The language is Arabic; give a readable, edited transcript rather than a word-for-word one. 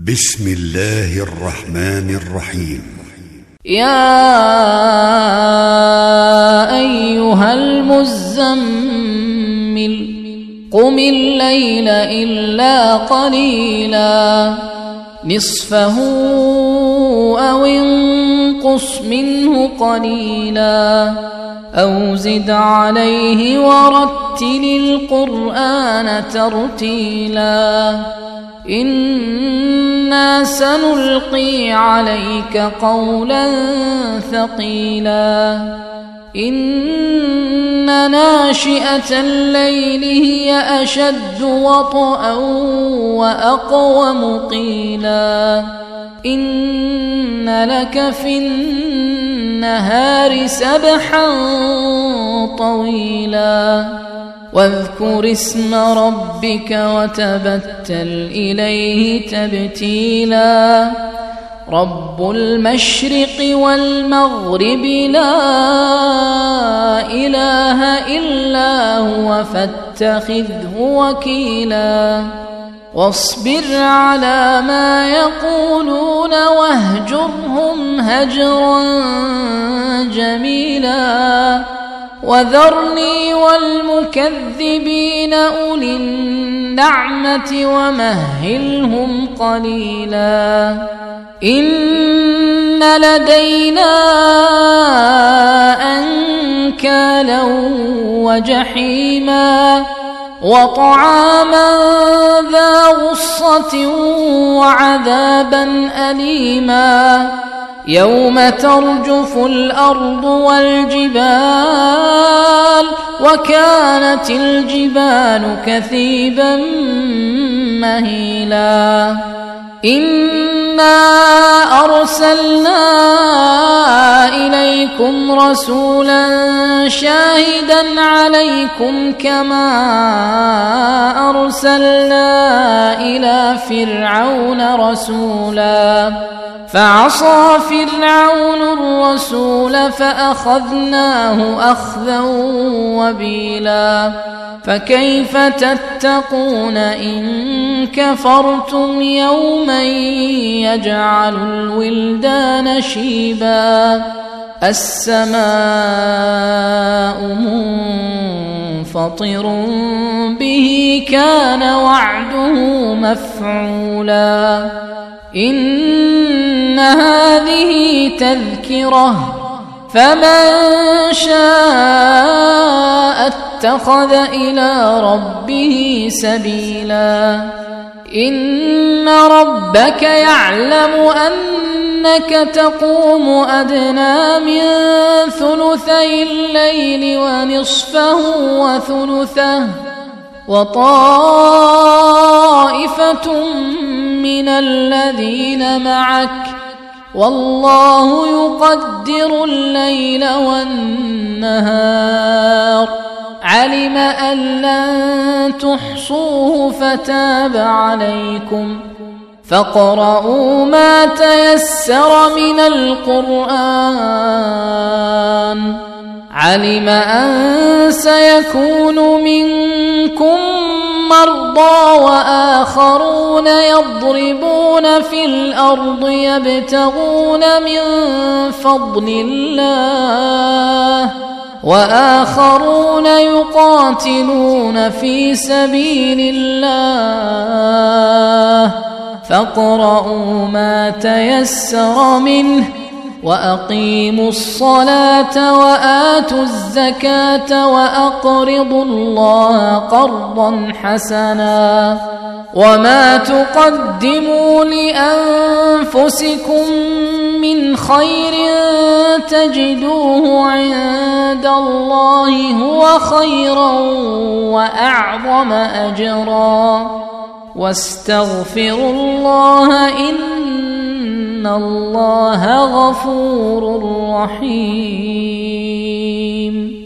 بسم الله الرحمن الرحيم. يا أيها المزمل قم الليل إلا قليلا نصفه أو انقص منه قليلا أو زد عليه ورتل القرآن ترتيلا إنا سنلقي عليك قولا ثقيلا إن ناشئة الليل هي أشد وطئا وأقوم قيلا إن لك في النهار سبحا طويلا واذكر اسم ربك وتبتل إليه تبتيلا رب المشرق والمغرب لا إله إلا هو فاتخذه وكيلا واصبر على ما يقولون واهجرهم هجرا جميلا وذرني والمكذبين أولي النعمة ومهلهم قليلا إن لدينا أنكالا وجحيما وطعاما ذا غصة وعذابا أليما يوم ترجف الأرض والجبال وكانت الجبال كثيبا مهيلا إنا أرسلنا إليكم رسولا شاهدا عليكم كما أرسلنا إلى فرعون رسولا فعصى فرعون الرسول فأخذناه أخذا وبيلا فكيف تتقون إن كفرتم يوما يجعل الولدان شيبا السماء منفطر به كان وعده مفعولا إن هذه تذكرة فمن شاء اتخذ إلى ربه سبيلا إن ربك يعلم أنك تقوم أدنى من ثلثي الليل ونصفه وثلثه وطائفة من الذين معك والله يقدر الليل والنهار علم أن لن تحصوه فتاب عليكم فاقرؤوا ما تيسر من القرآن علم أن سيكون منكم مرضى وآخرون يضربون في الأرض يبتغون من فضل الله وآخرون يقاتلون في سبيل الله فاقرؤوا ما تيسر منه وأقيموا الصلاة وآتوا الزكاة وأقرضوا الله قرضا حسنا وما تقدموا لأنفسكم من خير تجدوه عند الله هو خيرا وأعظم أجرا واستغفروا الله إن الله غفور رحيم.